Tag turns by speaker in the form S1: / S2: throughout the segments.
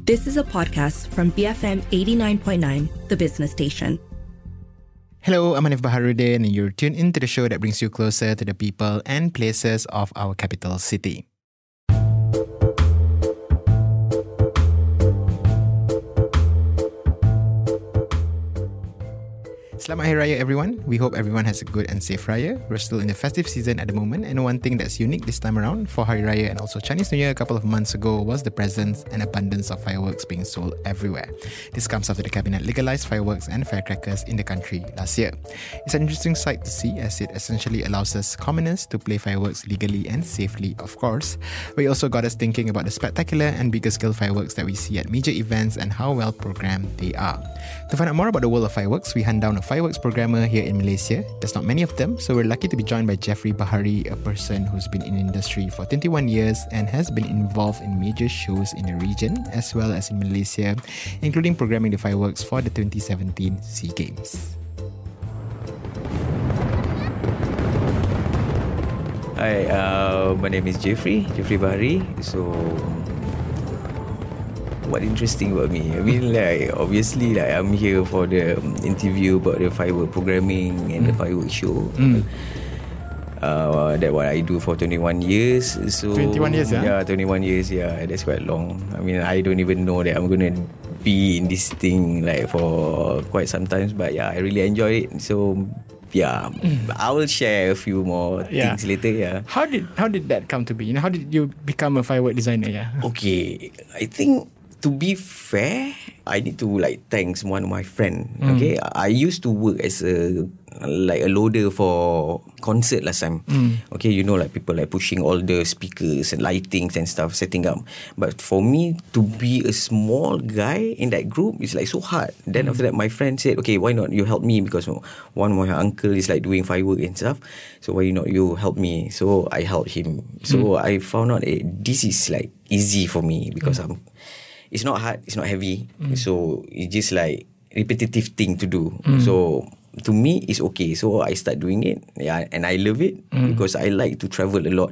S1: This is a podcast from BFM 89.9, the business station.
S2: Hello, I'm Hanif Baharuddin, and you're tuned into the show that brings you closer to the people and places of our capital city. Selamat Hari Raya, everyone. We hope everyone has a good and safe Raya. We're still in the festive season at the moment, and one thing that's unique this time around for Hari Raya and also Chinese New Year a couple of months ago was the presence and abundance of fireworks being sold everywhere. This comes after the cabinet legalized fireworks and firecrackers in the country last year. It's an interesting sight to see, as it essentially allows us commoners to play fireworks legally and safely, of course. But it also got us thinking about the spectacular and bigger scale fireworks that we see at major events and how well programmed they are. To find out more about the world of fireworks, we hunt down a fireworks programmer here in Malaysia. There's not many of them, so we're lucky to be joined by Jeffrey Bahari, a person who's been in the industry for 21 years and has been involved in major shows in the region as well as in Malaysia, including programming the fireworks for the 2017 SEA Games.
S3: Hi, my name is Jeffrey Bahari. So, what interesting about me? I mean, obviously, I'm here for the interview about the firework programming and the firework show. That's what I do for 21 years. So
S2: 21 years, yeah?
S3: Yeah, 21 years, yeah. That's quite long. I mean, I don't even know that I'm going to be in this thing for quite some time. But yeah, I really enjoy it. So yeah, I will share a few more things later. Yeah.
S2: How did that come to be? How did you become a firework designer? Yeah.
S3: Okay, I think to be fair, I need to thanks one of my friend. Okay, I used to work as a loader for concert last time. Okay, people pushing all the speakers and lightings and stuff, setting up. But for me to be a small guy in that group is so hard. Then after that, my friend said, okay, why not you help me, because one of my uncle is doing firework and stuff. So why not you help me? So I helped him. So I found out this is easy for me because it's not hard, it's not heavy. So it's just repetitive thing to do. So to me, it's okay. So I start doing it. Yeah, and I love it because I like to travel a lot.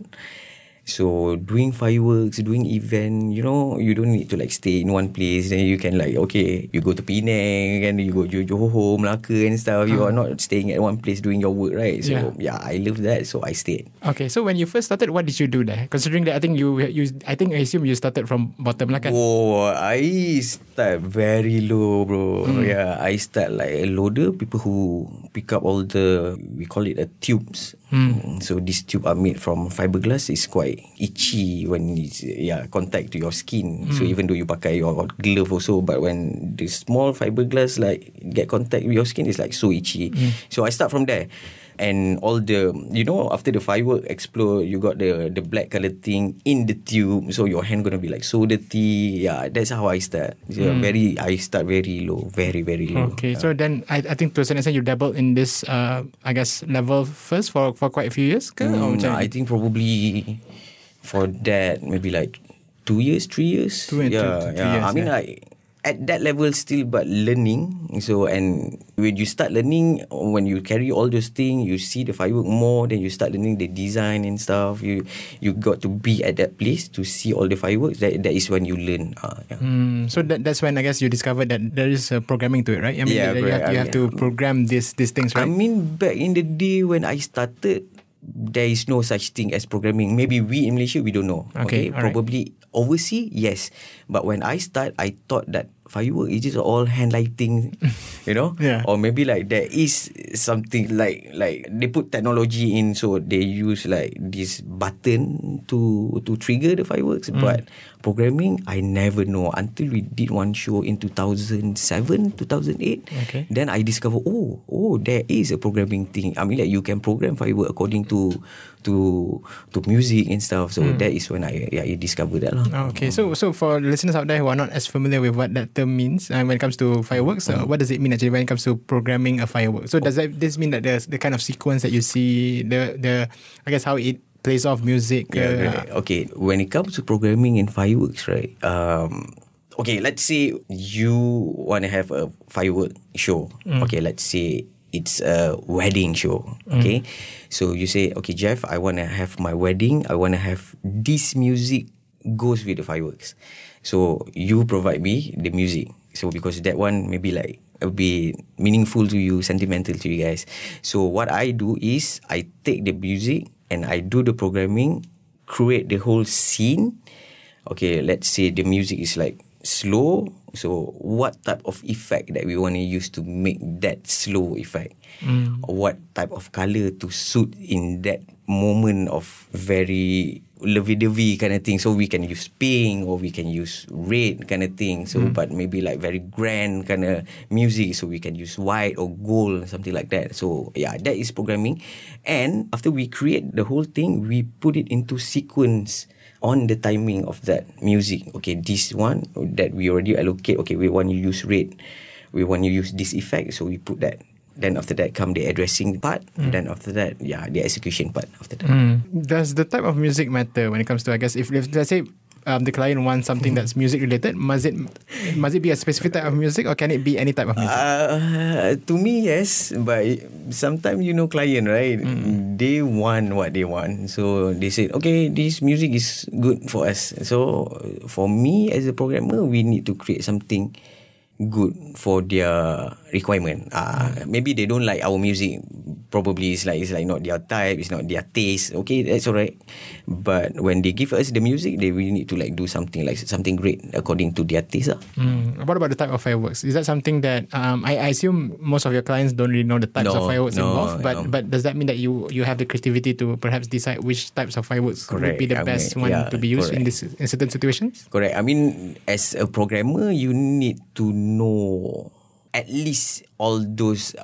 S3: So doing fireworks, doing event, you don't need to stay in one place. Then you can okay, you go to Penang and you go to Johor, Melaka and stuff. You are not staying at one place doing your work, right? So yeah, I love that. So I stayed.
S2: Okay, so when you first started, what did you do there? Considering that I assume you started from bottom lah kan?
S3: Oh, I start very low, bro. Yeah, I start a loader, people who pick up all the, we call it tubes. So this tube are made from fiberglass. It's quite itchy when it's contact to your skin. So even though you pakai your glove also, but when the small fiberglass get contact with your skin, it's so itchy. So I start from there. And all the, after the firework explode, you got the black color thing in the tube. So your hand gonna be so dirty. Yeah, that's how I start. I start very low, very, very low.
S2: Okay, so then I think to a certain extent you dabbled in this, level first for quite a few years?
S3: I think probably for that, maybe 2 years, 3 years.
S2: 2 years.
S3: I mean, at that level still, but learning. So, and when you start learning, when you carry all those things, you see the firework more, then you start learning the design and stuff. You got to be at that place to see all the fireworks. That is when you learn.
S2: So that's when I guess you discovered that there is programming to it, right? I mean, you have to program these things, right?
S3: I mean, back in the day when I started, there is no such thing as programming. Maybe we in Malaysia, we don't know.
S2: Okay,
S3: probably overseas, yes. But when I start, I thought that firework is just all hand lighting,
S2: Yeah.
S3: Or maybe there is something like they put technology in, so they use this button to trigger the fireworks. But programming, I never know until we did one show in 2007, 2008.
S2: Okay.
S3: Then I discovered, there is a programming thing. I mean, you can program firework according to music and stuff. So that is when I discovered that lah.
S2: Okay, so for listeners out there who are not as familiar with what that term means when it comes to fireworks, what does it mean actually when it comes to programming a firework? So does this mean that there's the kind of sequence that you see, the I guess how it plays off music?
S3: Okay, when it comes to programming in fireworks, right? Okay, let's say you want to have a firework show. Okay, let's say it's a wedding show. Okay, so you say, okay, Jeff, I want to have my wedding. I want to have this music goes with the fireworks. So you provide me the music. So because that one maybe like it'll be meaningful to you, sentimental to you guys. So what I do is I take the music and I do the programming, create the whole scene. Okay, let's say the music is like slow. So what type of effect that we want to use to make that slow effect? What type of color to suit in that moment of very lovey-dovey kind of thing. So we can use pink or we can use red kind of thing. So but maybe like very grand kind of music. So we can use white or gold, something like that. So yeah, that is programming. And after we create the whole thing, we put it into sequence on the timing of that music. Okay, this one that we already allocate. Okay, we want to use red. We want to use this effect. So we put that. Then after that come the addressing part. Then after that, yeah, the execution part after that.
S2: Does the type of music matter when it comes to, I guess, if let's say the client wants something that's music related, must it be a specific type of music or can it be any type of music?
S3: To me, yes, but sometimes client, right? They want what they want, so they say, okay, this music is good for us. So for me as a programmer, we need to create something good for their requirement. Maybe they don't like our music. Probably it's like not their type, it's not their taste. Okay, that's alright. But when they give us the music, they really need to like do something great according to their taste.
S2: What about the type of fireworks? Is that something that I assume most of your clients don't really know the types of fireworks involved? But does that mean that you have the creativity to perhaps decide which types of fireworks would be the best one to be used in certain situations?
S3: Correct. I mean, as a programmer, you need to know at least all those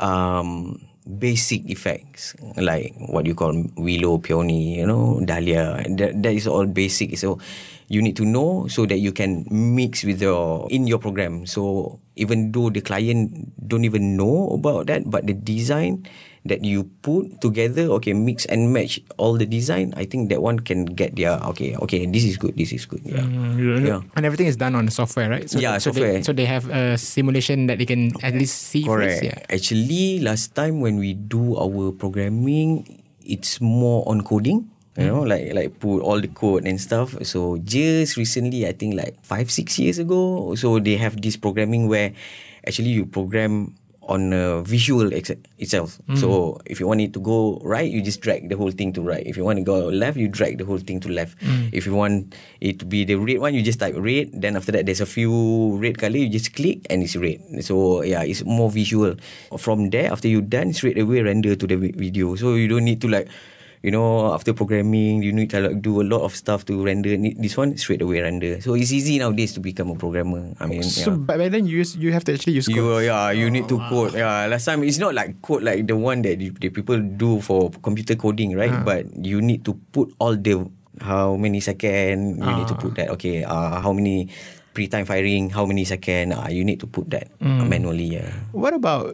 S3: basic effects, like what you call willow, peony, dahlia. That is all basic. So you need to know so that you can mix with in your program. So even though the client don't even know about that, but the design that you put together, okay, mix and match all the design, I think that one can get their okay, this is good. Yeah.
S2: And everything is done on the software, right?
S3: Software.
S2: So they have a simulation that they can at least see.
S3: Correct.
S2: First, yeah.
S3: Actually, last time when we do our programming, it's more on coding. Like put all the code and stuff. So just recently, I think like 5-6 years ago, so they have this programming where actually you program on a visual itself. So if you want it to go right, you just drag the whole thing to right. If you want to go left, you drag the whole thing to left. If you want it to be the red one, you just type red. Then after that, there's a few red color, you just click and it's red. So yeah, it's more visual. From there, after you're done, straight away render to the video. So you don't need to like, after programming, you need to do a lot of stuff to render. This one, straight away render. So it's easy nowadays to become a programmer. I mean,
S2: so back then you have to actually use code.
S3: You need to code. Yeah, last time it's not like code like the one that the people do for computer coding, right? But you need to put all the how many second you need to put that. Okay, how many pre-time firing, how many second you need to put that manually. Yeah.
S2: What about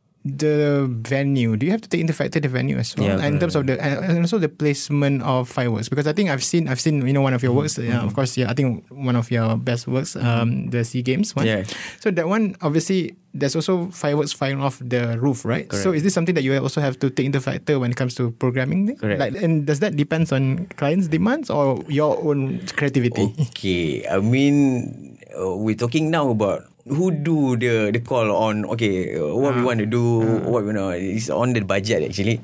S2: the venue? Do you have to take into factor the venue as well, and in terms of and also the placement of fireworks? Because I think I've seen one of your works. Of course, I think one of your best works, the SEA Games one. Yeah. So that one, obviously, there's also fireworks firing off the roof, right? Correct. So is this something that you also have to take into factor when it comes to programming?
S3: Correct.
S2: And does that depend on clients' demands or your own creativity?
S3: Okay, I mean, we're talking now about who do the call on what we want to do, what it's on the budget actually.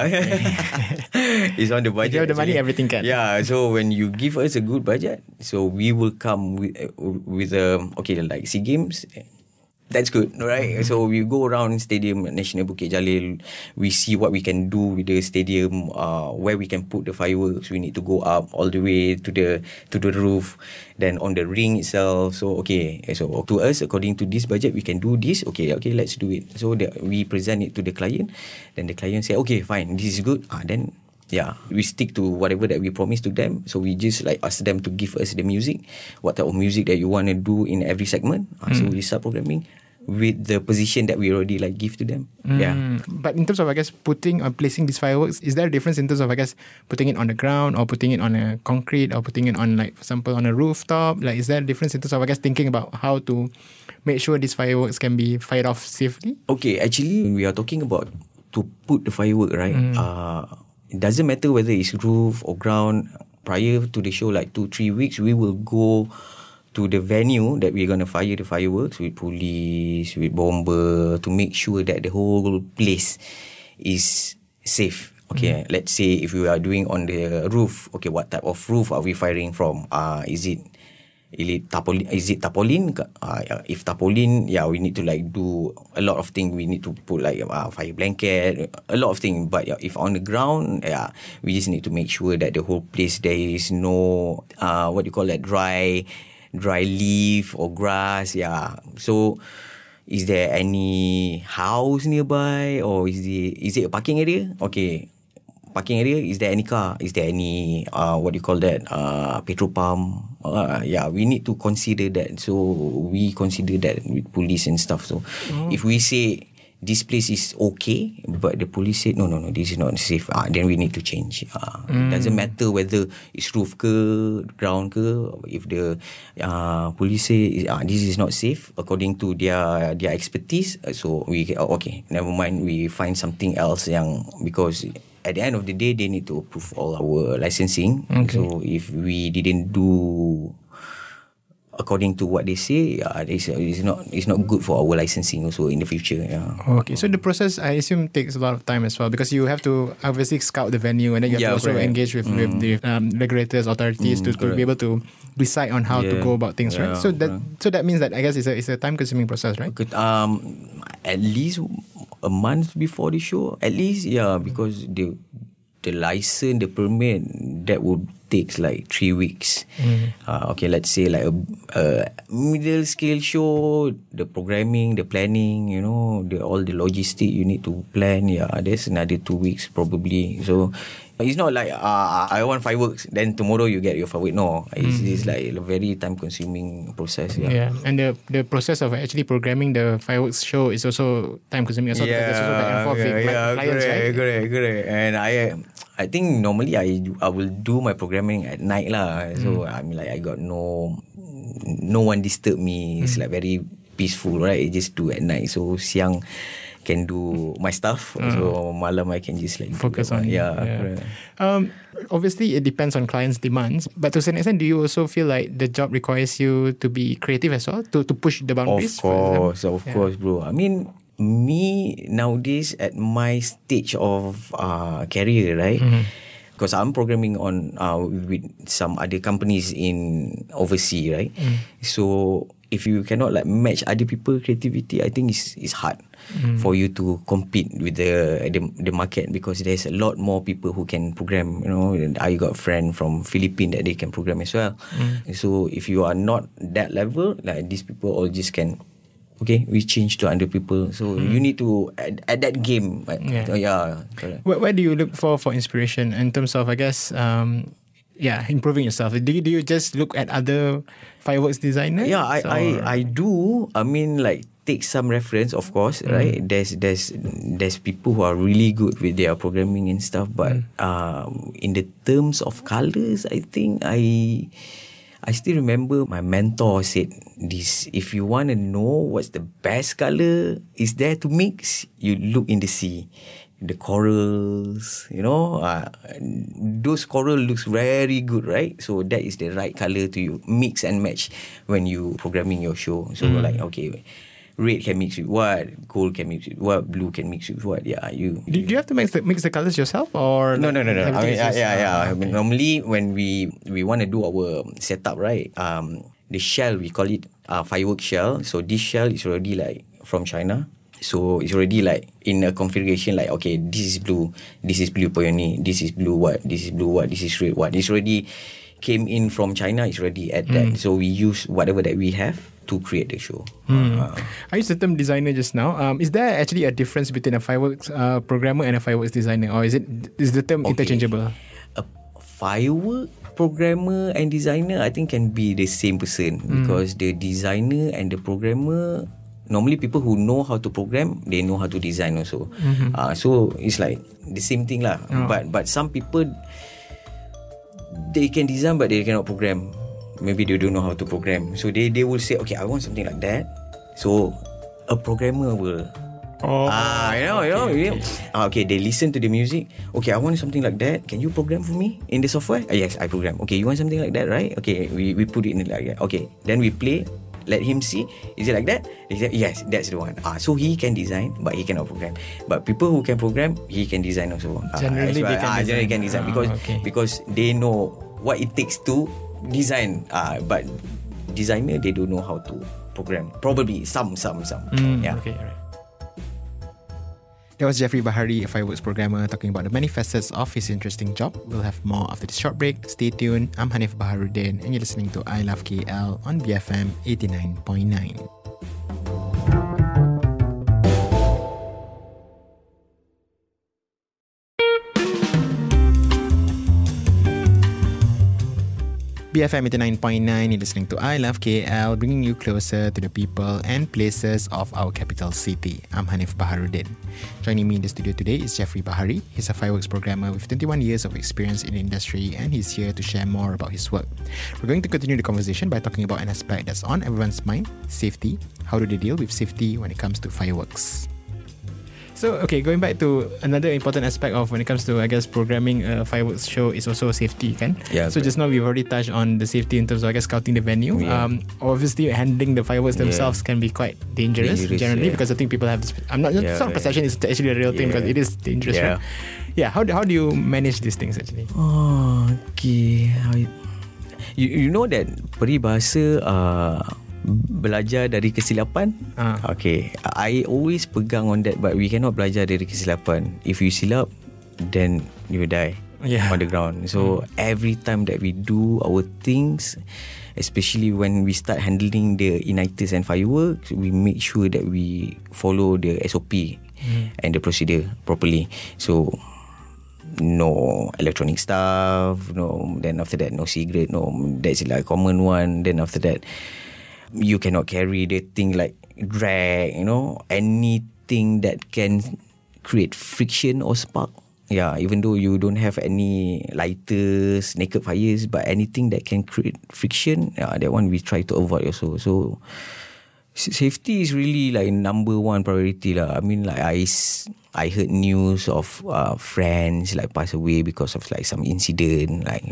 S3: It's on the budget.
S2: If you have the money, everything can.
S3: Yeah, so when you give us a good budget, so we will come with like SEA Games. That's good, right? So we go around stadium National Bukit Jalil. We see what we can do with the stadium, where we can put the fireworks. We need to go up all the way to the roof, then on the ring itself. So so to us, according to this budget, we can do this. Okay, let's do it. So we present it to the client. Then the client say, okay, fine, this is good. Then we stick to whatever that we promised to them. So we just like ask them to give us the music, what type of music that you want to do in every segment. So we start programming with the position that we already like give to them.
S2: But in terms of, I guess, putting or placing these fireworks, is there a difference in terms of, I guess, putting it on the ground or putting it on a concrete or putting it on, like, for example, on a rooftop? Like, is there a difference in terms of, I guess, thinking about how to make sure these fireworks can be fired off safely?
S3: Okay, actually, we are talking about to put the firework, right? It doesn't matter whether it's roof or ground. Prior to the show, like 2-3 weeks, we will go to the venue that we're gonna fire the fireworks with police, with bomber, to make sure that the whole place is safe. Okay, let's say if we are doing on the roof, okay, what type of roof are we firing from? Is it tarpaulin? If tarpaulin, we need to like do a lot of things. We need to put like fire blanket, a lot of things. But if on the ground, we just need to make sure that the whole place there is no dry leaf or grass. So is there any house nearby, or is it a parking area? Okay, parking area. Is there any car? Is there any petrol pump? We need to consider that. So we consider that with police and stuff. So if we say this place is okay, but the police said no, this is not safe, then we need to change. It doesn't matter whether it's roof ke, ground ke. If the police say this is not safe according to their expertise, so we okay, never mind, we find something else because at the end of the day, they need to approve all our licensing. Okay. So if we didn't do according to what they say, it's not good for our licensing also in the future.
S2: Okay, so the process, I assume, takes a lot of time as well, because you have to obviously scout the venue, and then you have to also engage with the regulators, authorities to be able to decide on how to go about things, right? So that means that, I guess, it's a time-consuming process, right?
S3: At least a month before the show, at least, because the license, the permit, that would takes like 3 weeks. Okay, let's say like a middle scale show, the programming, the planning, all the logistic you need to plan. There's another 2 weeks probably. So it's not like I want fireworks, then tomorrow you get your fireworks. No, it's like a very time consuming process.
S2: And the process of actually programming the fireworks show is also time consuming as well, because there's also back and forth with clients, right?
S3: Correct. And I think normally I will do my programming at night lah. So I mean, like, I got no one disturb me. It's like very peaceful, right? I just do at night. So siang can do my stuff. So malam I can just like
S2: focus on
S3: correct.
S2: Obviously it depends on clients' demands, but to a certain extent, do you also feel like the job requires you to be creative as well, to push the boundaries?
S3: Of course, bro. I mean, me nowadays at my stage of career, right? Because I'm programming on with some other companies in overseas, right? So if you cannot like match other people's creativity, I think it's hard for you to compete with the market, because there's a lot more people who can program. I got a friend from Philippines that they can program as well. So if you are not that level, like these people all just can. Okay, we change to other people. So you need to at that game. Correct.
S2: Where do you look for inspiration in terms of, I guess, improving yourself? Do you just look at other fireworks designers?
S3: I do. I mean, like, take some reference, of course, right? There's people who are really good with their programming and stuff, but in the terms of colors, I think I still remember my mentor said this: if you want to know what's the best color is there to mix, you look in the sea. The corals, those coral looks very good, right? So that is the right color to you mix and match when you programming your show. So like, okay, red can mix with what, gold can mix with what, blue can mix with what. Do
S2: you have to mix the colors yourself, or
S3: no? I mean, I mean, normally when we want to do our setup, right? The shell, we call it firework shell. So this shell is already like from China. So it's already like in a configuration like, okay, this is blue peony, this is blue what, this is blue what, this is red what. It's already came in from China. It's already at that. So we use whatever that we have to create the show.
S2: I used the term designer just now. Is there actually a difference between a fireworks programmer and a fireworks designer, or is the term interchangeable?
S3: A firework programmer and designer, I think, can be the same person, because the designer and the programmer, normally people who know how to program, they know how to design also. So it's like the same thing lah. But some people, they can design but they cannot program. Maybe they don't know how to program. So they will say, okay, I want something like that. So a programmer will Okay, they listen to the music. Okay, I want something like that. Can you program for me in the software? Yes, I program. Okay, you want something like that, right? Okay, we put it in like that. Okay, then we play. Let him see. Is it like that? He said, yes, that's the one. So he can design, but he cannot program. But people who can program, he can design also.
S2: Generally,
S3: they can design because they know what it takes to design. But designer, they don't know how to program. Probably some. Yeah.
S2: Okay, alright. That was Jeffrey Bahari, a fireworks programmer, talking about the many facets of his interesting job. We'll have more after this short break. Stay tuned. I'm Hanif Baharuddin, and you're listening to I Love KL on BFM 89.9. BFM 89.9, you're listening to I Love KL, bringing you closer to the people and places of our capital city. I'm Hanif Baharuddin. Joining me in the studio today is Jeffrey Bahari. He's a fireworks programmer with 21 years of experience in the industry, and he's here to share more about his work. We're going to continue the conversation by talking about an aspect that's on everyone's mind, safety. How do they deal with safety when it comes to fireworks? So, okay, going back to another important aspect of when it comes to, I guess, programming a fireworks show is also safety, kan?
S3: Yeah.
S2: So just now we've already touched on the safety in terms of, I guess, scouting the venue. Yeah. Obviously, handling the fireworks themselves can be quite dangerous generally, because I think people have this. It's not perception; it's actually a real thing because it is dangerous.
S3: Yeah.
S2: Right? Yeah. How do you manage these things actually?
S3: Okay. You know that peribahasa belajar dari kesilapan. Okay, I always pegang on that, but we cannot belajar dari kesilapan. If you silap, then you die on the ground. So every time that we do our things, especially when we start handling the igniters and fireworks, we make sure that we follow the SOP and the procedure properly. So no electronic stuff, then after that no cigarette, that's like a common one. Then after that, you cannot carry the thing like drag, anything that can create friction or spark. Yeah, even though you don't have any lighters, naked fires, but anything that can create friction, that one we try to avoid also. So safety is really like number one priority lah. I mean, like I heard news of friends like pass away because of like some incident, like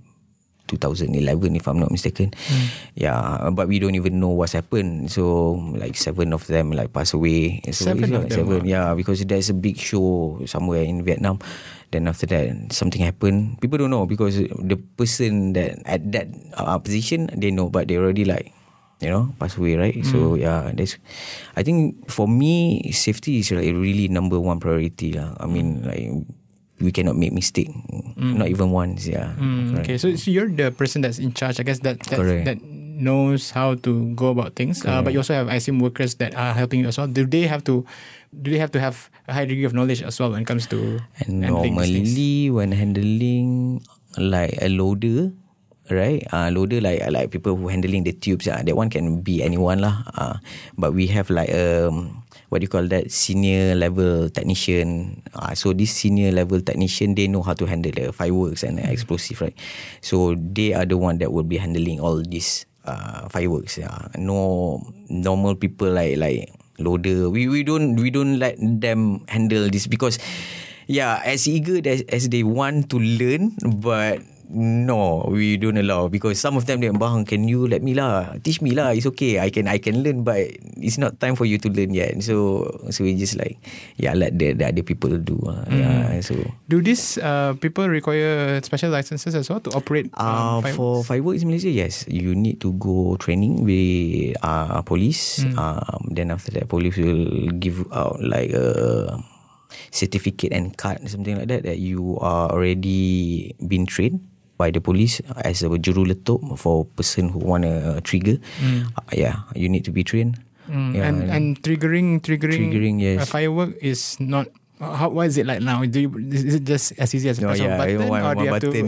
S3: 2011 if I'm not mistaken. Yeah, but we don't even know what's happened. So like 7 of them like pass away. So
S2: 7 of them?
S3: Yeah, because there's a big show somewhere in Vietnam. Then after that something happened. People don't know because the person that at that position, they know, but they already like pass away, right? So yeah, I think for me safety is like really number one priority lah. I mean, like we cannot make mistake, not even once. Yeah.
S2: Okay, so you're the person that's in charge, I guess, that knows how to go about things. But you also have, I assume, workers that are helping you as well. Do they have to have a high degree of knowledge as well when it comes to
S3: normally when handling like a loader, right? Loader like people who handling the tubes. That one can be anyone lah. But we have like what do you call that, senior level technician. So this senior level technician, they know how to handle the fireworks and explosive, right? So they are the one that will be handling all these fireworks. No normal people like loader. We don't let them handle this because as eager as they want to learn, but no, we don't allow, because some of them they bang, can you let me lah, teach me lah, it's okay, I can learn, but it's not time for you to learn yet. So we just like let the other people do. So
S2: do these people require special licenses as well to operate fireworks?
S3: For fireworks in Malaysia, yes, you need to go training with police. Then after that, police will give out like a certificate and card, something like that you are already been trained by the police as a juruletup for person who want a trigger. You need to be trained.
S2: And triggering
S3: yes.
S2: A firework is not. What is it like now? Is it just as easy as press a button?
S3: One button.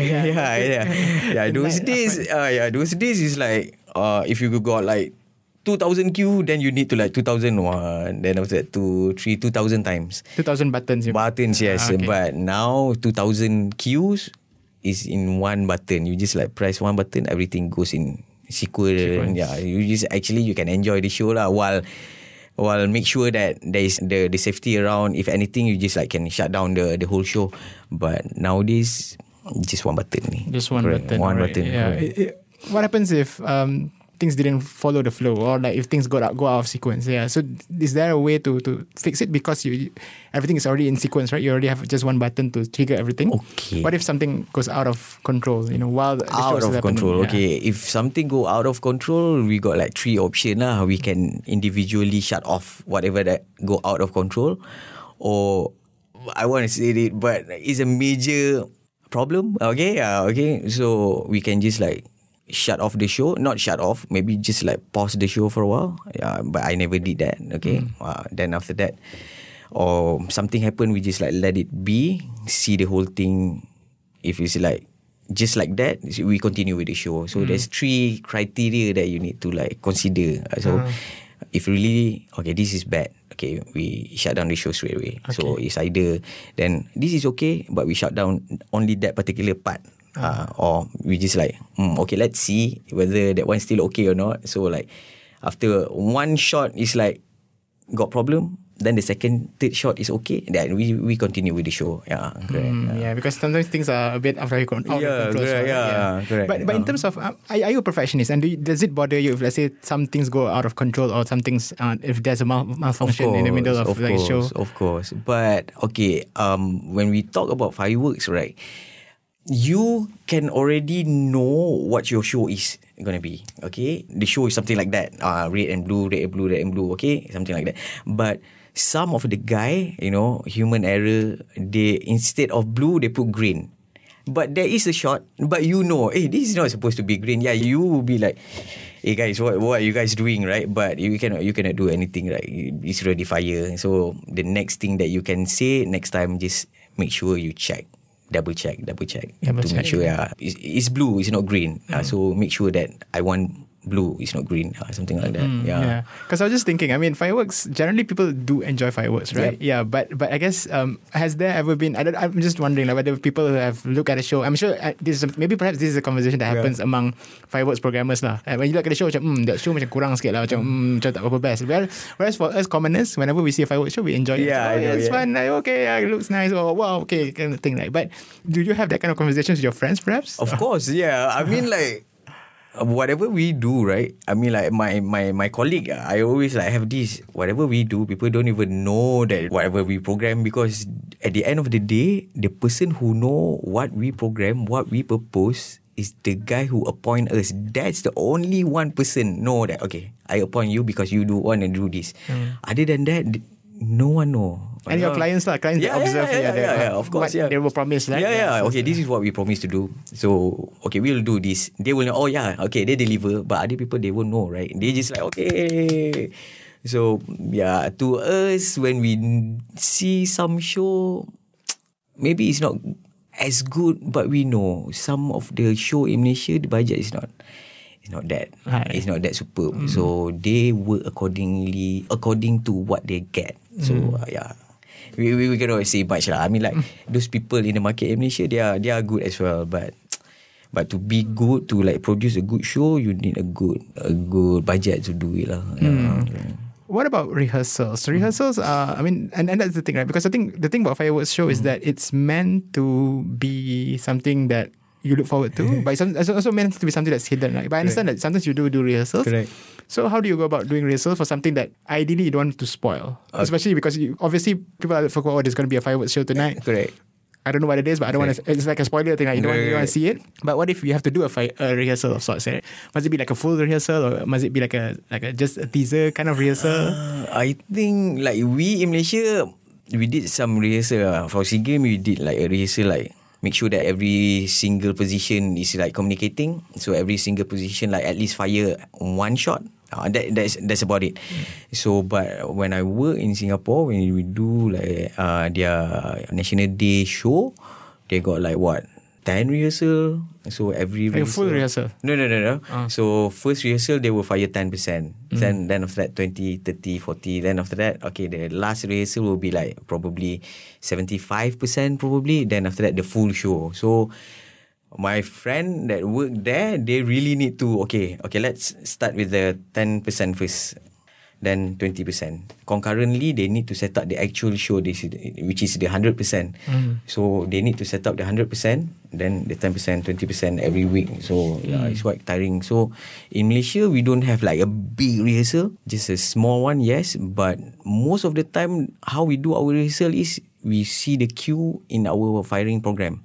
S3: Correct. Those days is like if you got like 2,000 Q, then you need to like 2,001. Then after that 2,000 times.
S2: 2,000 buttons.
S3: Buttons, yes. Okay. But now 2,000 Qs is in one button. You just like press one button, everything goes in sequence. Yeah, you can enjoy the show lah while While make sure that there is the safety around. If anything, you just like can shut down the whole show. But nowadays, just one button.
S4: Just one
S3: Correct.
S4: button.
S3: One
S4: right.
S3: button.
S4: Yeah. What happens if things didn't follow the flow, or like if things go out of sequence? Yeah. So is there a way to fix it, because everything is already in sequence, right? You already have just one button to trigger everything.
S3: Okay.
S4: What if something goes out of control? While the show
S3: Out
S4: is
S3: of
S4: happening?
S3: control.
S4: Yeah.
S3: Okay. If something go out of control, we got like 3 options lah. We can individually shut off whatever that go out of control, or I want to say it, but it's a major problem. Okay. Okay. So we can just like shut off the show. Not shut off, maybe just like pause the show for a while. Yeah, but I never did that. Okay. Then after that, or something happened, we just like let it be, see the whole thing. If it's like just like that, we continue with the show. So there's 3 criteria that you need to like consider. So if really, okay, this is bad, okay, we shut down the show straight away.
S4: Okay.
S3: So it's either then this is okay, but we shut down only that particular part. Or we just like, okay, let's see whether that one's still okay or not. So like after one shot is like got problem, then the second, third shot is okay, then we continue with the show. Yeah, correct.
S4: Yeah, because sometimes things are a bit out of control.
S3: Correct.
S4: But in terms of, are you a perfectionist, and does it bother you if, let's say, some things go out of control, or some things, if there's a malfunction in the middle of the show?
S3: Of course. But okay, when we talk about fireworks, right, you can already know what your show is gonna be. Okay, the show is something like that. Red and blue, red and blue, red and blue. Okay, something like that. But some of the guy, human error, they instead of blue, they put green. But there is a shot, but this is not supposed to be green. Yeah, you will be like, hey guys, what are you guys doing, right? But you cannot do anything, right? It's already fire. So the next thing that you can say next time, just make sure you check. Double check to make sure it's blue, it's not green. So make sure that I want blue, it's not green, something like that. Yeah.
S4: Because I was just thinking, I mean, fireworks, generally people do enjoy fireworks, right?
S3: Yep.
S4: Yeah, but I guess, has there ever been, I'm just wondering, like, whether people have looked at a show, I'm sure perhaps this is a conversation that happens among fireworks programmers lah. When you look at the show, macam, that show macam kurang sikit lah, macam tak apa best. Whereas for us commoners, whenever we see a fireworks show, we enjoy it.
S3: Yeah, I know,
S4: it's fun, like, okay, it looks nice, or wow, okay, kind of thing. Like, but do you have that kind of conversations with your friends, perhaps?
S3: Of course, yeah. I mean, like, whatever we do, right? I mean, like my colleague, I always like have this. Whatever we do, people don't even know that whatever we program, because at the end of the day, the person who know what we program, what we propose, is the guy who appoint us. That's the only one person know that, okay, I appoint you because you do want to do this. Other than that, no one know.
S4: And your clients observe.
S3: Of course,
S4: what they will promise, right?
S3: Okay, this is what we promised to do. So, okay, we'll do this. They will know, okay, they deliver. But other people, they won't know, right? They just like, okay. So, yeah, to us, when we see some show, maybe it's not as good, but we know some of the show in Malaysia, the budget is not that. It's not that superb. So they work according to what they get. So we cannot say much lah. I mean, like those people in the market in Malaysia, they are good as well. But to be good, to like produce a good show, you need a good budget to do it lah.
S4: What about rehearsals? Rehearsals are, I mean, and that's the thing, right? Because I think the thing about fireworks show is that it's meant to be something that you look forward to, but it's also meant to be something that's hidden, right? But I understand that sometimes you do rehearsals.
S3: Correct.
S4: So how do you go about doing rehearsals for something that ideally you don't want to spoil? Especially because obviously people are forgot, there's going to be a fireworks show tonight.
S3: Correct.
S4: I don't know what it is, but I don't want to. It's like a spoiler thing. Like you don't want to see it. But what if you have to do a rehearsal of sorts? Right? Must it be like a full rehearsal, or must it be like a just a teaser kind of rehearsal?
S3: I think like we in Malaysia, we did some rehearsal for SEA Games. We did like a rehearsal, like make sure that every single position is like communicating. So every single position like at least fire one shot. That's about it. So, but when I work in Singapore, when we do like their National Day show, they got like 10 rehearsal. So every
S4: like full rehearsal?
S3: No. So first rehearsal, they will fire 10%. Then after that, 20, 30, 40. Then after that, okay, the last rehearsal will be like probably 75% probably. Then after that, the full show. So my friend that work there, they really need to, okay, let's start with the 10% first. then 20%. Concurrently, they need to set up the actual show, which is the 100%. So they need to set up the 100%, then the 10%, 20% every week. So it's quite tiring. So in Malaysia, we don't have like a big rehearsal, just a small one, yes. But most of the time, how we do our rehearsal is we see the cue in our firing program.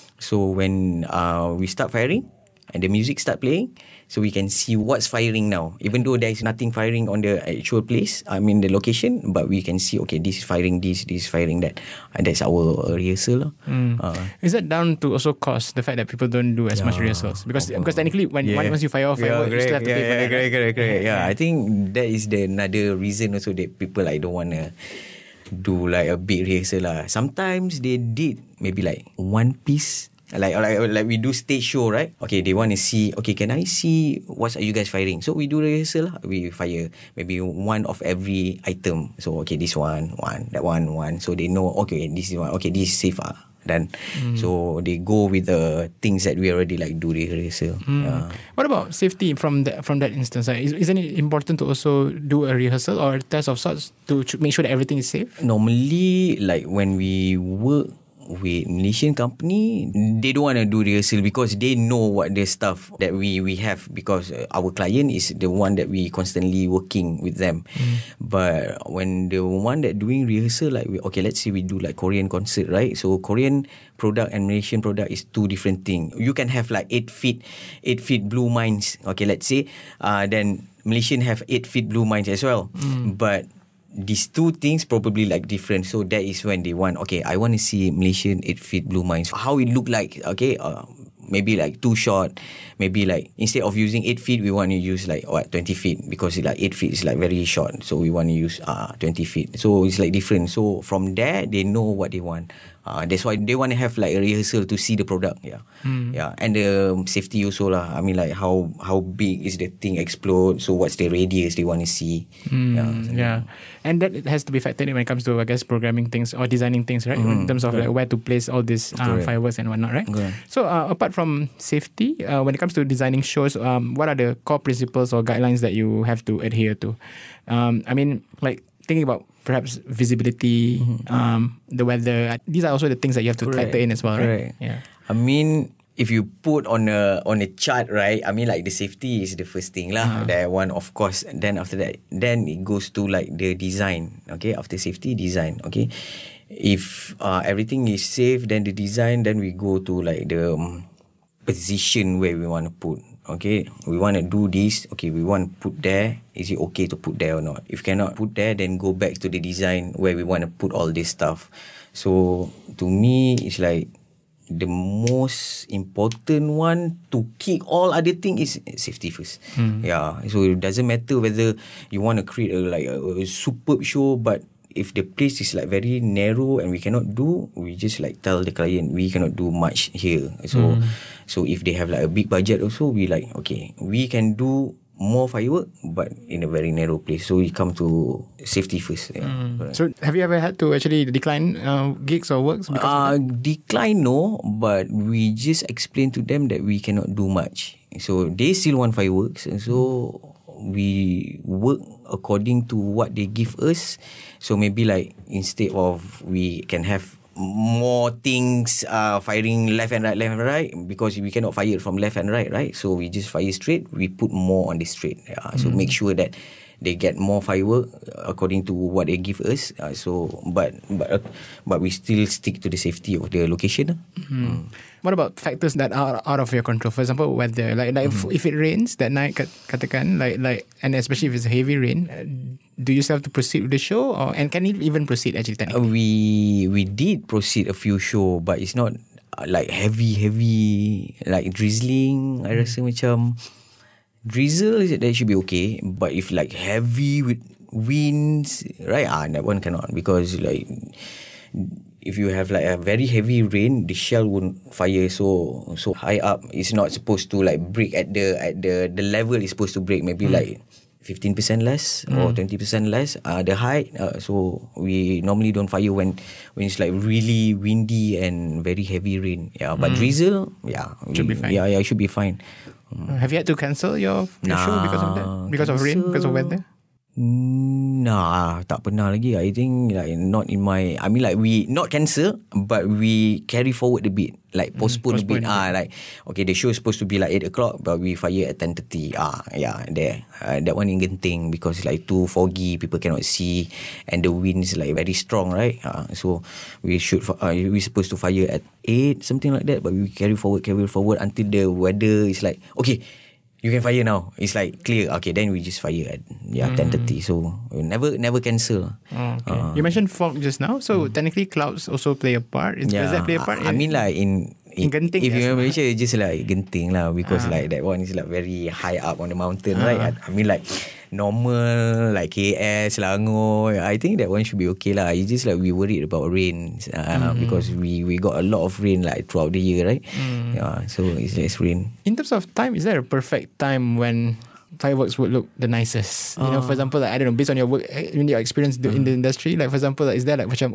S3: So when we start firing and the music start playing, so we can see what's firing now. Even though there is nothing firing on the actual place, the location, but we can see, okay, this is firing this is firing that. And that's our rehearsal.
S4: Is that down to also cost, the fact that people don't do as much rehearsals? Because technically, once you fire off fireworks, you still have to pay for that.
S3: Correct. I think that is another reason also that people don't want to do like a big rehearsal lah. Sometimes they did maybe like one piece. Like we do stage show, right? Okay, they want to see, okay, can I see what are you guys firing? So we do rehearsal, we fire maybe one of every item. So okay, this one, that one. So they know, okay, this is one, okay, this is safe. Then so they go with the things that we already like do the rehearsal.
S4: What about safety from that instance? Isn't it important to also do a rehearsal or a test of sorts to make sure that everything is safe?
S3: Normally, like when we work with Malaysian company, they don't want to do rehearsal because they know what the stuff that we have, because our client is the one that we constantly working with them. But when the one that doing rehearsal, like let's say we do like Korean concert, right? So Korean product and Malaysian product is two different things. You can have like 8 feet blue mines, okay, let's say, then Malaysian have 8 feet blue mines as well. But these two things probably like different. So that is when they want, okay, I want to see Malaysian 8 feet blue mines, how it look like. Okay, maybe like too short. Maybe like instead of using 8 feet, we want to use like 20 feet, because like 8 feet is like very short. So we want to use 20 feet. So it's like different. So from there, they know what they want. That's why they want to have like a rehearsal to see the product. And the safety also lah. I mean, like how big is the thing explode? So what's the radius they want to see?
S4: And that has to be factored in when it comes to, I guess, programming things or designing things, right? In terms of like where to place all these fireworks and whatnot, right? So apart from safety, when it comes to designing shows, what are the core principles or guidelines that you have to adhere to? I mean, like thinking about perhaps visibility, the weather. These are also the things that you have to factor in as well, right? Yeah.
S3: I mean, if you put on a chart, right? I mean, like the safety is the first thing lah. That one, of course. Then after that, then it goes to like the design. Okay, after safety, design. Okay, if everything is safe, then the design. Then we go to like the position where we want to put. Okay, we want to do this. Okay, we want to put there. Is it okay to put there or not? If cannot put there, then go back to the design where we want to put all this stuff. So to me, it's like the most important one to kick all other thing is safety first. So it doesn't matter whether you want to create a superb show, but if the place is like very narrow and we cannot do, we just like tell the client we cannot do much here. So if they have like a big budget also, we like, okay, we can do more firework but in a very narrow place. So we come to safety first.
S4: So have you ever had to actually decline gigs or works because of that?
S3: Decline no, but we just explain to them that we cannot do much. So they still want fireworks, and so we work according to what they give us. So maybe like instead of we can have more things firing left and right, because we cannot fire from left and right? So we just fire straight. We put more on the straight. So make sure that they get more firework according to what they give us. But we still stick to the safety of the location.
S4: What about factors that are out of your control? For example, weather. Like if it rains that night, katakan, like, and especially if it's heavy rain, do you still have to proceed with the show, and can you even proceed actually technically?
S3: We did proceed a few show, but it's not like heavy like drizzling. I rasa macam drizzle that should be okay, but if like heavy with winds, right? That one cannot, because like if you have like a very heavy rain, the shell won't fire so high up. It's not supposed to like break at the level it's supposed to break. Maybe like 15% less or 20% less the height. So we normally don't fire when it's like really windy and very heavy rain. But drizzle,
S4: should be fine.
S3: It should be fine.
S4: Have you had to cancel your show because of that? Because of rain? Because of weather?
S3: Nah, tak pernah lagi. I think like not in my, I mean like we not cancel, but we carry forward a bit, like postpone a bit. Like okay, the show is supposed to be like 8 o'clock, but we fire at 10:30. Yeah, there. That one in Genting because it's like too foggy, people cannot see, and the wind is like very strong, right? So we supposed to fire at 8, something like that, but we carry forward until the weather is like okay, you can fire now. It's like clear. Okay, then we just fire at 10:30. So we never cancel.
S4: Okay. You mentioned fog just now. So technically clouds also play a part. Does that play a part?
S3: I mean like in
S4: Genting,
S3: if you're in Malaysia, it's just like Genting lah, because like that one is like very high up on the mountain, right? I mean like normal like KS, Selangor, I think that one should be okay lah. It's just like we worried about rain because we got a lot of rain like throughout the year, right? Yeah, so it's rain.
S4: In terms of time, is there a perfect time when fireworks would look the nicest? You know, for example, like, I don't know, based on your work, your experience in the industry, like for example, like, is there like macam,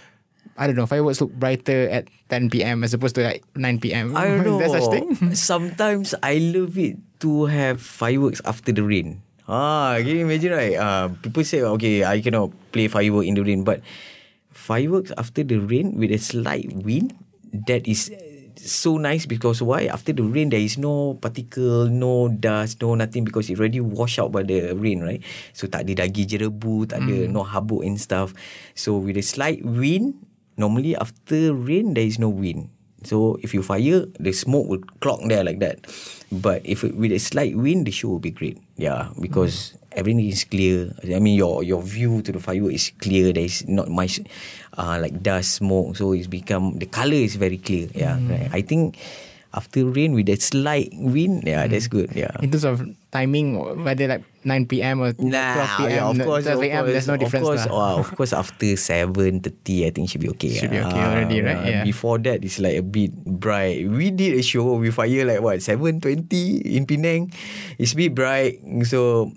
S4: I don't know, fireworks look brighter at 10 p.m. as opposed to like 9 p.m.
S3: I don't know.
S4: Is there such thing?
S3: Sometimes I love it to have fireworks after the rain. Can you imagine, right? People say, okay, I cannot play fireworks in the rain, but fireworks after the rain with a slight wind, that is so nice. Because why? After the rain, there is no particle, no dust, no nothing, because it already washed out by the rain, right? So tak ada lagi jerebu, tak ada no habuk and stuff. So with a slight wind, normally after rain there is no wind, so if you fire, the smoke will clog there like that. But if with a slight wind, the show will be great. Yeah, because everything is clear. I mean your view to the firework is clear. There is not much like dust, smoke, so it's become, the colour is very clear. Yeah, right. I think after rain with that slight wind, that's good. Yeah.
S4: In terms of timing, whether like 9 p.m. or 12 p.m.
S3: Yeah, of course,
S4: 12 a.m. There's no difference.
S3: Of course, after 7:30, I think should be okay.
S4: Should be okay already, right? Yeah.
S3: Before that, it's like a bit bright. We did a show, we fire like 7:20 in Penang. It's a bit bright. So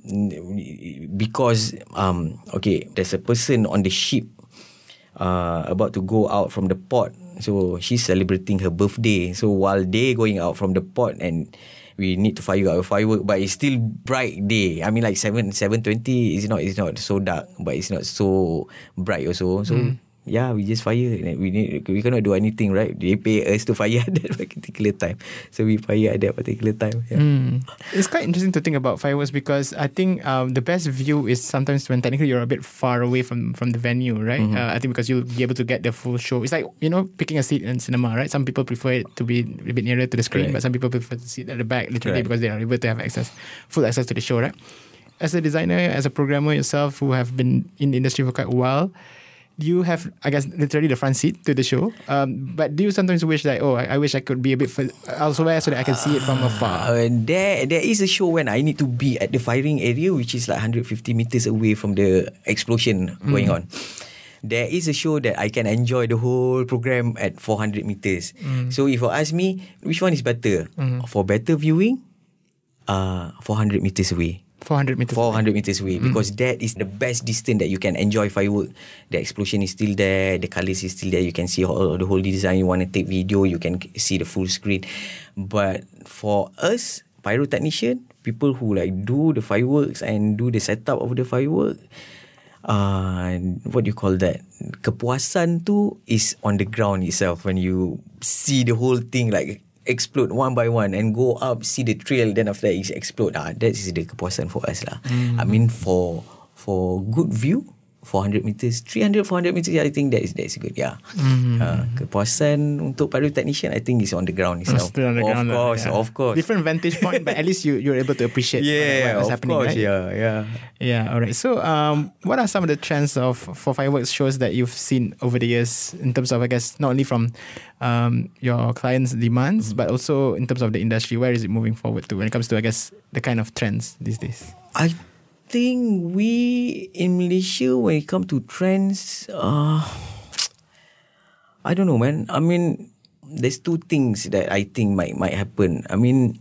S3: because okay, there's a person on the ship about to go out from the port. So she's celebrating her birthday. So while they going out from the port, and we need to fire our firework, but it's still bright day. I mean like 7:20 is not so dark, but it's not so bright also. So yeah, we just fire. We cannot do anything, right? They pay us to fire at that particular time, so we fire at that particular time. Yeah.
S4: It's quite interesting to think about fireworks, because I think the best view is sometimes when technically you're a bit far away from the venue, right? I think because you'll be able to get the full show. It's like, you know, picking a seat in cinema, right? Some people prefer it to be a bit nearer to the screen, but some people prefer to sit at the back, literally, because they are able to have full access to the show, right? As a designer, as a programmer yourself, who have been in the industry for quite a while, you have, I guess, literally the front seat to the show. But do you sometimes wish that, I wish I could be a bit elsewhere so that I can see it from afar?
S3: There is a show when I need to be at the firing area, which is like 150 meters away from the explosion going on. There is a show that I can enjoy the whole program at 400 meters. So if you ask me, which one is better? For better viewing, 400 meters away. 400 meters away, because that is the best distance that you can enjoy firework. The explosion is still there, the colours is still there, you can see all the whole design. You want to take video, you can see the full screen. But for us pyrotechnician, people who like do the fireworks and do the setup of the firework, what do you call that? Kepuasan tu is on the ground itself, when you see the whole thing like explode one by one and go up, see the trail, then after that it explode. That is the kepuasan for us lah. I mean for good view, 400 meters, 300, 400 meters, I think that's good. Yeah. Kepuasan untuk pyrotechnician, I think is on the ground itself.
S4: Still on the ground.
S3: Of course.
S4: Different vantage point, but at least you're able to appreciate what's happening.
S3: Course,
S4: right? Yeah. All right. So, what are some of the trends for fireworks shows that you've seen over the years, in terms of, I guess, not only from your clients' demands, but also in terms of the industry? Where is it moving forward to when it comes to, I guess, the kind of trends these days?
S3: I think we in Malaysia, when it comes to trends, I don't know, man. I mean, there's two things that I think might happen. I mean,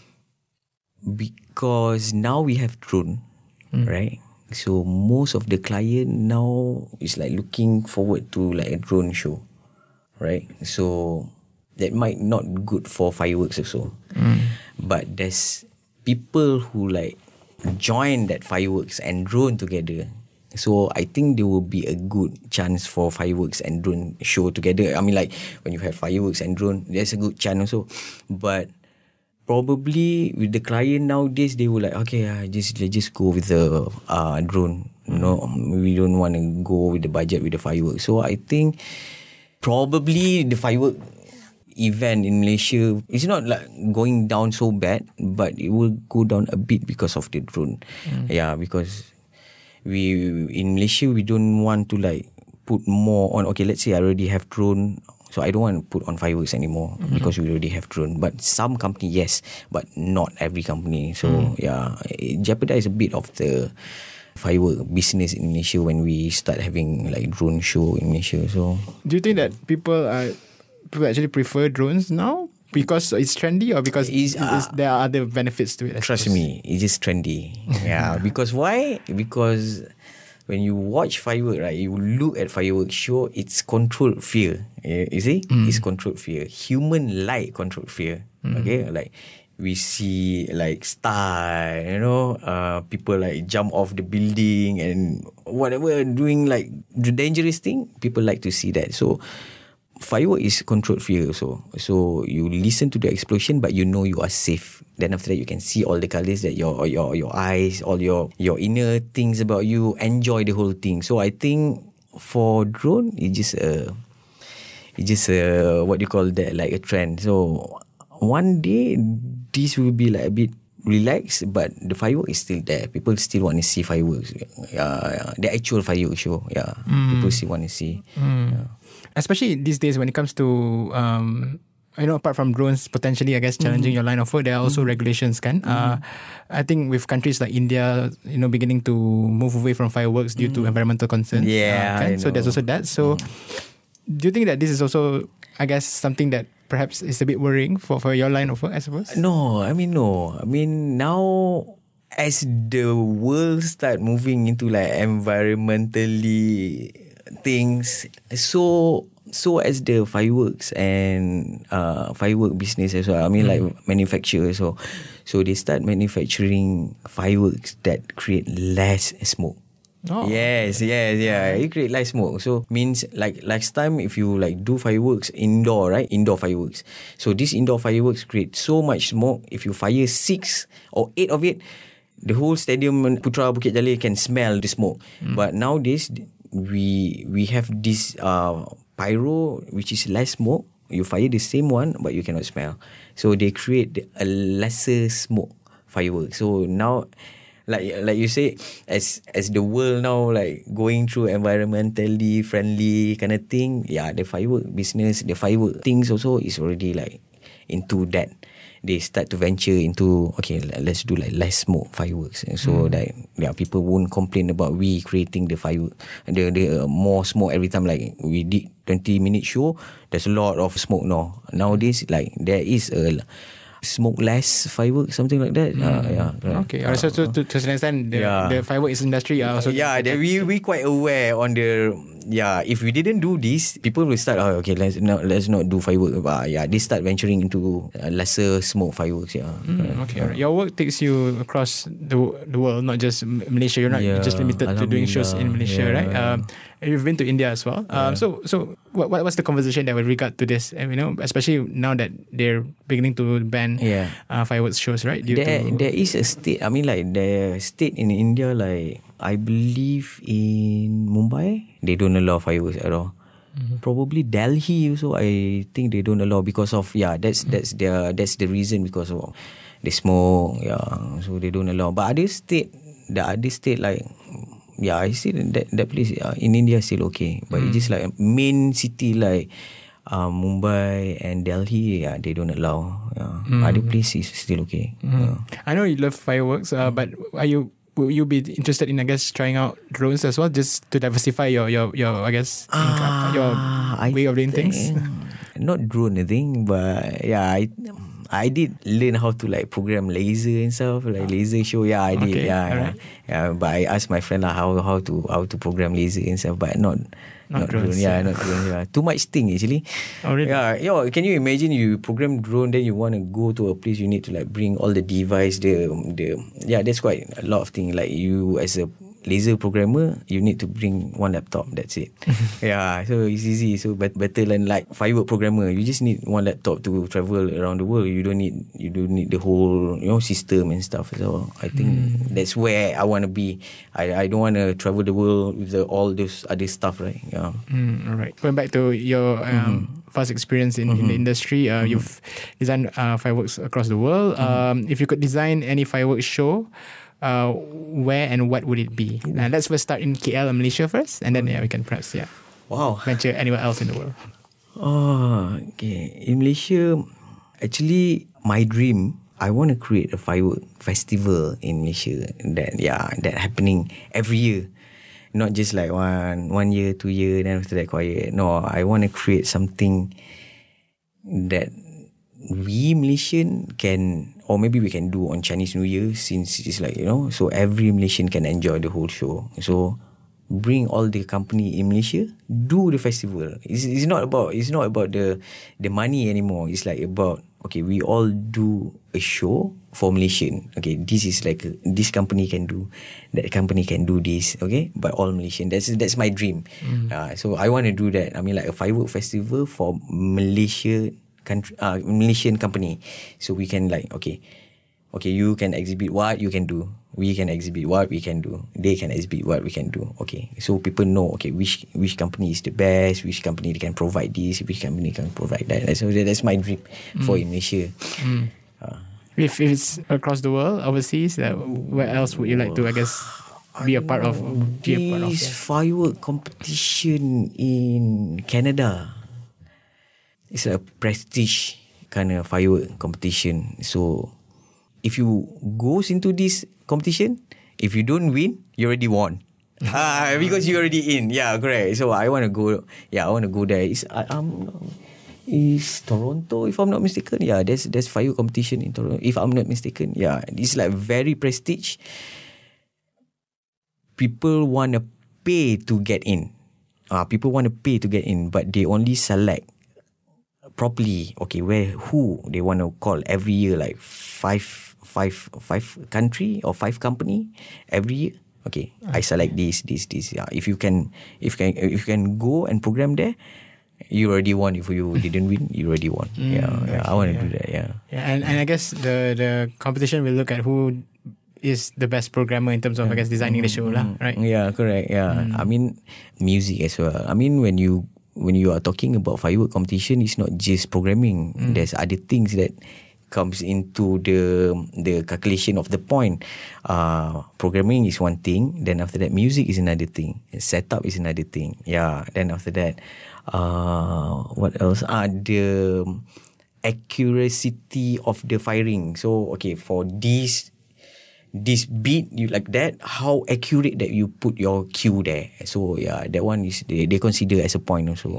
S3: because now we have drone, right? So most of the client now is like looking forward to like a drone show, right? So that might not good for fireworks also. But there's people who like join that fireworks and drone together. So I think there will be a good chance for fireworks and drone show together. I mean, like when you have fireworks and drone, there's a good chance also. But probably with the client nowadays, they will like, okay, just go with the drone. No, we don't want to go with the budget with the fireworks. So I think probably the firework event in Malaysia is not like going down so bad, but it will go down a bit because of the drone. Yeah, because we in Malaysia we don't want to like put more on. Okay, let's say I already have drone, so I don't want to put on fireworks anymore because we already have drone. But some company yes, but not every company. So yeah, it jeopardize a bit of the firework business in Malaysia when we start having like drone show in Malaysia. So
S4: Do you think that people actually prefer drones now because it's trendy, or because there are other benefits to it?
S3: Trust me, it's just trendy. Yeah, because why? Because when you watch firework, right, you look at fireworks show, it's controlled fear. You see? It's controlled fear. Human like controlled fear. Okay? Like we see like star, people like jump off the building and whatever, doing like the dangerous thing, people like to see that. So firework is controlled fear also. So you listen to the explosion, but you know you are safe. Then after that, you can see all the colors that your eyes, all your inner things about you, enjoy the whole thing. So I think for drone, it's just what do you call that, like a trend. So one day this will be like a bit relaxed, but the firework is still there. People still want to see fireworks. The actual fireworks show. Yeah, people still want to see. Yeah.
S4: Especially these days when it comes to apart from drones potentially, I guess, challenging your line of work, there are also regulations, kan? I think with countries like India, beginning to move away from fireworks due to environmental concerns.
S3: Yeah,
S4: so there's also that. So do you think that this is also, I guess, something that perhaps is a bit worrying for your line of work, I suppose?
S3: No. I mean, now as the world start moving into like environmentally things, so as the fireworks and firework business as well. I mean, like manufacturers, so they start manufacturing fireworks that create less smoke.
S4: Oh.
S3: Yes, it create less smoke. So means like last time if you like do fireworks indoor, right? Indoor fireworks. So this indoor fireworks create so much smoke. If you fire 6 or 8 of it, the whole stadium Putra Bukit Jalil can smell the smoke. But nowadays we have this pyro which is less smoke. You fire the same one but you cannot smell. So they create a lesser smoke fireworks. So now like you say, as the world now like going through environmentally friendly kind of thing, the firework business, the firework things also is already like into that. They start to venture into, okay, let's do like less smoke fireworks, so that people won't complain about we creating the firework, the more smoke every time. Like we did 20-minute show, there's a lot of smoke now. Nowadays, like there is a smokeless fireworks, something like that.
S4: Okay. So to an extent, the fireworks industry are also...
S3: we quite aware on the... if we didn't do this, people will start, let's not do fireworks. They start venturing into lesser smoke fireworks.
S4: Okay. Alright. Your work takes you across the world, not just Malaysia. You're not just limited to doing shows in Malaysia, right? You've been to India as well. So what's the conversation there with regard to this? And, especially now that they're beginning to ban fireworks shows, right?
S3: There is a state. I mean, like the state in India, like I believe in Mumbai, they don't allow fireworks at all. Probably Delhi also, I think they don't allow because of that's the reason, because of the smoke. So they don't allow. But the other state like. I see that place in India is still okay. But it's just like a main city like Mumbai and Delhi, they don't allow. Other places is still okay.
S4: I know you love fireworks, but will you be interested in, I guess, trying out drones as well, just to diversify your I guess, income, your way of doing things?
S3: Not drone, I think, but I did learn how to like program laser and stuff, like laser show. Yeah, I did.
S4: Okay,
S3: Yeah,
S4: alright.
S3: yeah. But I asked my friend lah how to program laser and stuff, but not
S4: drones,
S3: drone. Yeah, not drone. Yeah, too much thing actually.
S4: Oh, really?
S3: Yeah, can you imagine you program drone, then you want to go to a place, you need to like bring all the device, that's quite a lot of thing. Like you as a laser programmer, you need to bring one laptop. That's it. Yeah, so it's easy. So better than like firework programmer. You just need one laptop to travel around the world. You don't need the whole system and stuff. So I think that's where I want to be. I don't want to travel the world with all those other stuff, right? Yeah.
S4: All right. Going back to your past experience in the industry, you've designed fireworks across the world. If you could design any fireworks show, where and what would it be? Now, let's first start in KL and Malaysia first, and then we can perhaps venture anywhere else in the world.
S3: Oh, okay. In Malaysia, actually, my dream, I want to create a firework festival in Malaysia that happening every year. Not just like one year, 2 year, then after that quiet. No, I want to create something that we Malaysian can, or maybe we can do on Chinese New Year, since it's like, so every Malaysian can enjoy the whole show. So bring all the company in Malaysia, do the festival. It's not about the money anymore. It's like about, okay, we all do a show for Malaysian. Okay, this is like this company can do, that company can do this. Okay, but all Malaysian. That's my dream. So I want to do that. I mean, like a firework festival for Malaysian company. So we can like, okay, you can exhibit what you can do. We can exhibit what we can do. They can exhibit what we can do. Okay, so people know, okay, which company is the best, which company can provide this, which company can provide that. So that's my dream for Malaysia.
S4: If it's across the world, overseas, where else would you like to, I guess, be a part of?
S3: This firework competition in Canada. It's a prestige kind of firework competition. So if you goes into this competition, if you don't win, you already won. Because you already in. Yeah, correct. So I want to go. Yeah, I want to go there. Is Toronto, if I'm not mistaken. Yeah, there's firework competition in Toronto, if I'm not mistaken. Yeah, it's like very prestige. People want to pay to get in. But they only select properly. Okay, who they want to call every year, like five country or 5 company every year. Okay, I select this. Yeah, if you can go and program there, you already won. If you didn't win, you already won. I want to do that. Yeah,
S4: and I guess the competition will look at who is the best programmer in terms of, I guess, designing the show lah, right?
S3: Yeah, correct. Yeah, I mean music as well. I mean when you are talking about firework competition, it's not just programming. There's other things that comes into the calculation of the point. Programming is one thing, then after that music is another thing, setup is another thing. Yeah, then after that what else? The accuracy of the firing. So okay, for this beat, you like that, how accurate that you put your cue there. So yeah, that one is they consider as a point also.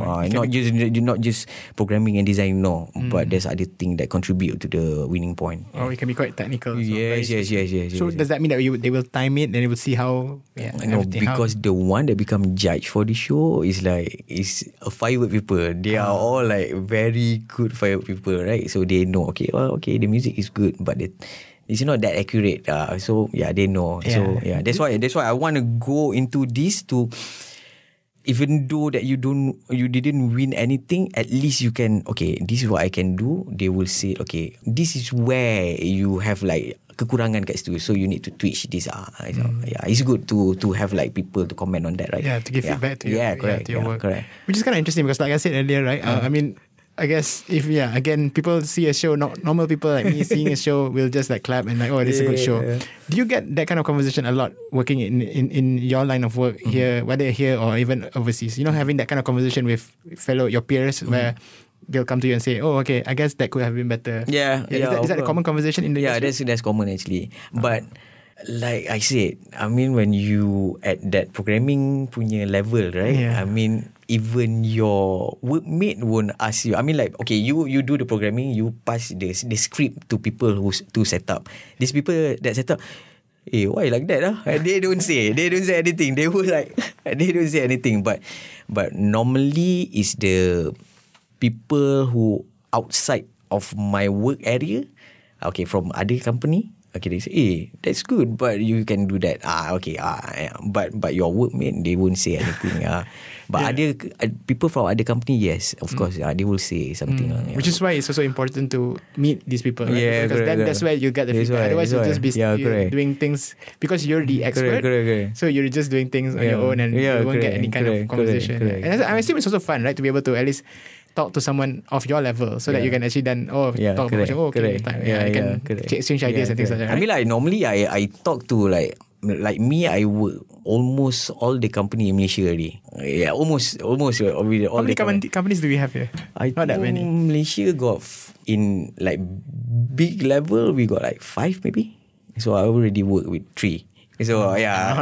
S3: Not just programming and design, no, but there's other thing that contribute to the winning point.
S4: It can be quite technical.
S3: Yes.
S4: So does that mean that they will time it, then they will see how?
S3: No, because the one that become judge for the show is a firework people. They are all like very good firework people, right? So they know, okay, the music is good, but it's not that accurate. So yeah, they know. Yeah. So yeah, that's why I want to go into this, to even though that you didn't win anything, at least you can, okay, this is what I can do. They will say, okay, this is where you have like kekurangan kat situ, so you need to twitch this. So, yeah, it's good to have like people to comment on that, right?
S4: Yeah, to give feedback to your,
S3: correct,
S4: to your work.
S3: Correct.
S4: Which is kind of interesting because, like I said earlier, right? I mean, I guess if again, people see a show, normal people like me seeing a show will just like clap and like, oh, this is a good show. Do you get that kind of conversation a lot working in your line of work here, whether here or even overseas? Having that kind of conversation with your peers where they'll come to you and say, oh, okay, I guess that could have been better. Is that a common conversation in the industry?
S3: That's common actually. But like I said, I mean, when you at that programming punya level, right? I mean, even your workmate won't ask you. I mean, like, okay, you do the programming, you pass the script to people who to set up. These people that set up, why like that? And they don't say anything. They were like, they don't say anything. But normally is the people who outside of my work area, okay, from other company. Okay, they say, that's good, but you can do that. Yeah. But your workmate, they won't say anything. But other people from other company, yes, of course, they will say something.
S4: Which is why it's also important to meet these people. Right?
S3: Yeah,
S4: because that's where you get the feedback. Otherwise, you'll just be doing things because you're the expert.
S3: Correct.
S4: So you're just doing things on your own, and you won't get any kind of conversation.
S3: Correct.
S4: And I assume it's also fun, right, to be able to at least talk to someone of your level, so that you can actually then talk about you can exchange ideas and things like that. Right?
S3: I mean, like, normally I talk to like me, I work almost all the company in Malaysia already. Yeah, almost all
S4: How many companies do we have here? Not that many.
S3: Malaysia got in like big level, we got like 5 maybe. So I already work with 3. So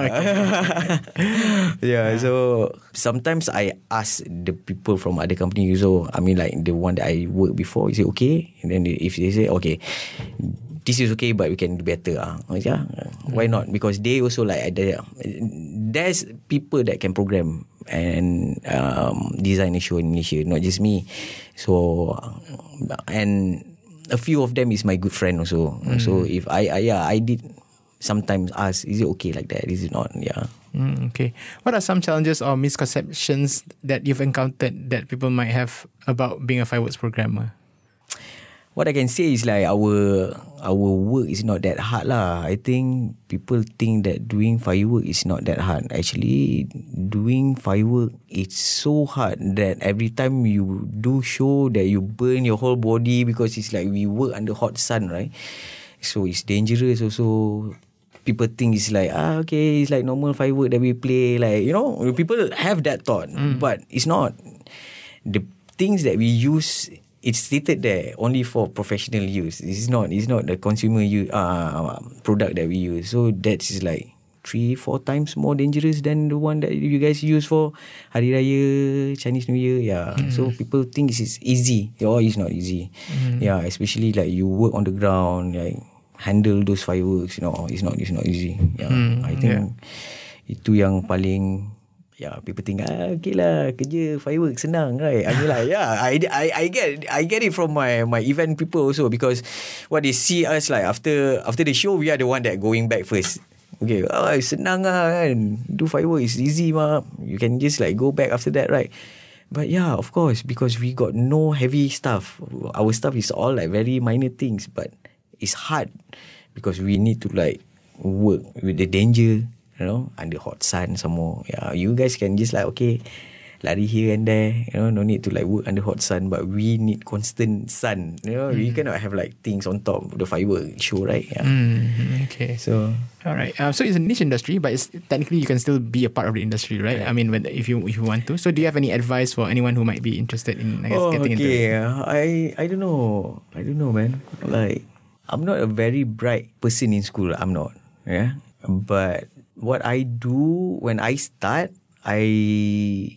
S3: so sometimes I ask the people from other companies. So I mean, like the one that I worked before, is it okay? And then if they say okay, this is okay, but we can do better. Why not? Because they also like there's people that can program and design a show in Malaysia, not just me. So and a few of them is my good friend also. So if I did sometimes ask, is it okay like that? Is it not? Yeah.
S4: Okay. What are some challenges or misconceptions that you've encountered that people might have about being a fireworks programmer?
S3: What I can say is like our work is not that hard lah. I think people think that doing firework is not that hard. Actually, doing firework is so hard that every time you do show that you burn your whole body, because it's like we work under hot sun, right? So it's dangerous also. People think it's like, okay, it's like normal firework that we play. Like, you know, people have that thought. But it's not. The things that we use, it's stated there only for professional use. It's not the consumer product that we use. So that's like 3-4 times more dangerous than the one that you guys use for Hari Raya, Chinese New Year. Yeah. So people think it's easy. It's not easy. Yeah, especially like you work on the ground, like handle those fireworks, it's not easy. Yeah. I think itu yang paling, people think okay lah, kerja fireworks senang, right? I mean, like, I get it from my event people also, because what they see us like after the show, we are the one that going back first. Okay, senang lah kan, do fireworks is easy mah, you can just like go back after that, right? But yeah, of course, because we got no heavy stuff. Our stuff is all like very minor things, but it's hard because we need to like work with the danger, under hot sun some more. Yeah, you guys can just like, okay, lari here and there, no need to like work under hot sun, but we need constant sun. You cannot have like things on top of the firework show, right? Yeah.
S4: Okay.
S3: So
S4: alright. So it's a niche industry, but it's technically you can still be a part of the industry, right? I mean, if you want to. So do you have any advice for anyone who might be interested in getting into it?
S3: I don't know, man. Like, I'm not a very bright person in school. I'm not. Yeah. But what I do when I start, I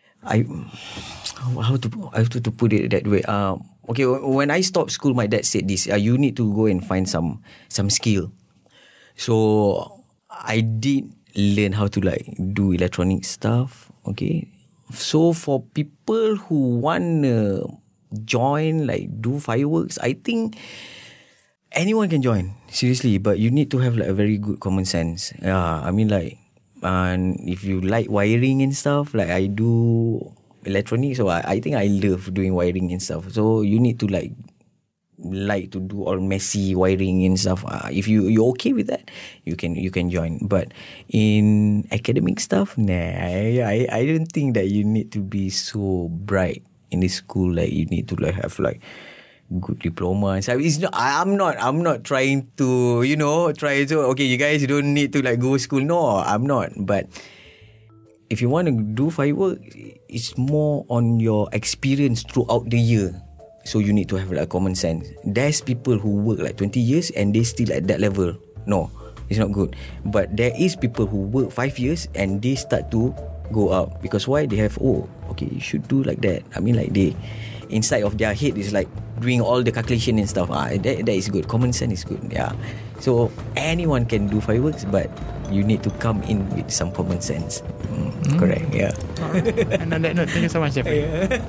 S3: how to put it that way. Okay, when I stopped school, my dad said this: you need to go and find some skill. So I did learn how to like do electronic stuff. Okay, so for people who wanna join, like do fireworks, I think anyone can join, seriously, but you need to have like a very good common sense. Yeah, I mean, like, if you like wiring and stuff, like I do electronics, so I think I love doing wiring and stuff. So you need to like to do all messy wiring and stuff. If you're okay with that, you can join. But in academic stuff, I don't think that you need to be so bright in this school. Like, you need to like have like good diploma and stuff. I'm not trying to okay, you guys don't need to like go school. No, I'm not. But if you want to do firework, it's more on your experience throughout the year. So you need to have like common sense. There's people who work like 20 years and they still at that level. No, it's not good. But there is people who work 5 years and they start to go up. Because why? They have, okay, you should do like that. I mean, like they, inside of their head is like doing all the calculation and stuff. That is good. Common sense is good. Yeah. So anyone can do fireworks, but you need to come in with some common sense. Correct. Yeah.
S4: And on that note, thank you so much, Jeffrey.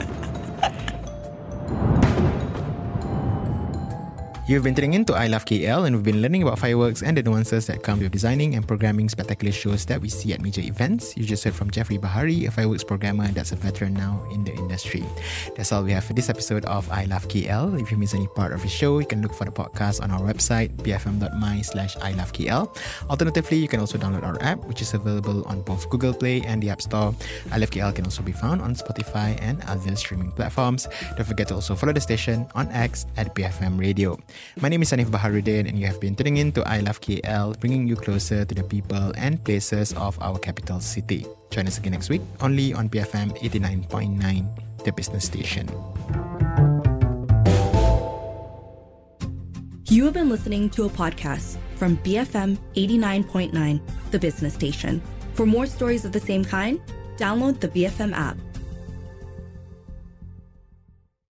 S2: You've been tuning in to I Love KL, and we've been learning about fireworks and the nuances that come with designing and programming spectacular shows that we see at major events. You just heard from Jeffrey Bahari, a fireworks programmer that's a veteran now in the industry. That's all we have for this episode of I Love KL. If you miss any part of the show, you can look for the podcast on our website, bfm.my/ilovekl. Alternatively, you can also download our app, which is available on both Google Play and the App Store. I Love KL can also be found on Spotify and other streaming platforms. Don't forget to also follow the station on X at BFM Radio. My name is Hanif Baharuddin, and you have been tuning in to I Love KL, bringing you closer to the people and places of our capital city. Join us again next week, only on BFM 89.9, the business station.
S1: You have been listening to a podcast from BFM 89.9, the business station. For more stories of the same kind, download the BFM app.